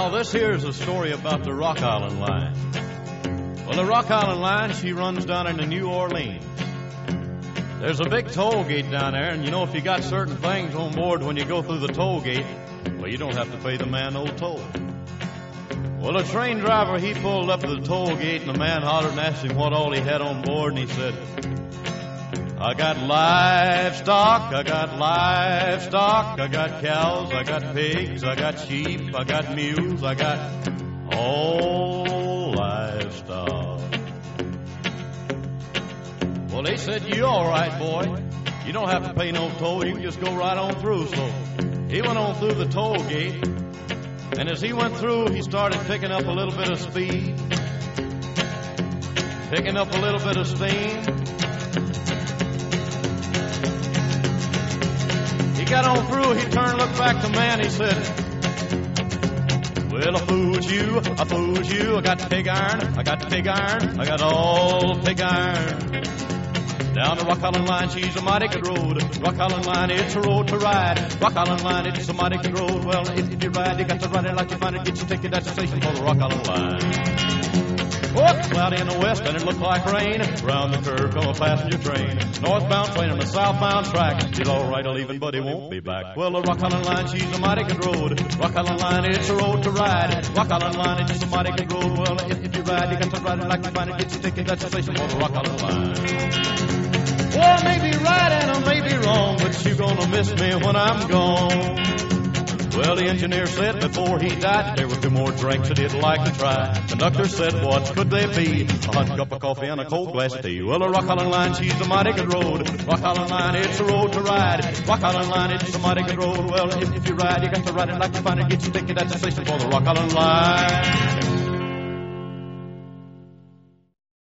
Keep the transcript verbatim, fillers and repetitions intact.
Now, this here is a story about the Rock Island Line. Well, the Rock Island Line, she runs down into New Orleans. There's a big toll gate down there, and you know if you got certain things on board when you go through the toll gate, well, you don't have to pay the man no toll. Well, the train driver, he pulled up to the toll gate, and the man hollered and asked him what all he had on board, and he said, I got livestock, I got livestock, I got cows, I got pigs, I got sheep, I got mules, I got all livestock. Well, they said, you all right, boy. You don't have to pay no toll, you can just go right on through. So he went on through the toll gate, and as he went through, he started picking up a little bit of speed, picking up a little bit of steam. He got on through, he turned, looked back to man, he said, well, I fooled you, I fooled you, I got pig iron, I got pig iron, I got all pig iron. Down the Rock Island Line, she's a mighty good road. Rock Island Line, it's a road to ride. Rock Island Line, it's a mighty good road. Well, if, if you ride, you got to ride it like you find it. Get your ticket at the station for the Rock Island Line. Oh, it's cloudy in the west and it looked like rain. Round the curve come a passenger train. Northbound train on the southbound track. He's all right, leaving, but he won't be back. Well, the Rock Island Line, she's a mighty good road. Rock Island Line, it's a road to ride. Rock Island Line, it's a mighty good road. Well, if, if you ride, you got to ride it like you find it. Get your ticket at the station for the Rock Island Line. Well, I may be right and I may be wrong, but you're gonna miss me when I'm gone. Well, the engineer said before he died there were two more drinks that he'd like to try. Conductor said, what could they be? A hot cup of coffee and a cold glass of tea. Well, the Rock Island Line, she's a mighty good road. Rock Island Line, it's a road to ride. Rock Island Line, it's a mighty good road. Well, if, if you ride, you got to ride it like you find it. Get your ticket at the station for the Rock Island Line.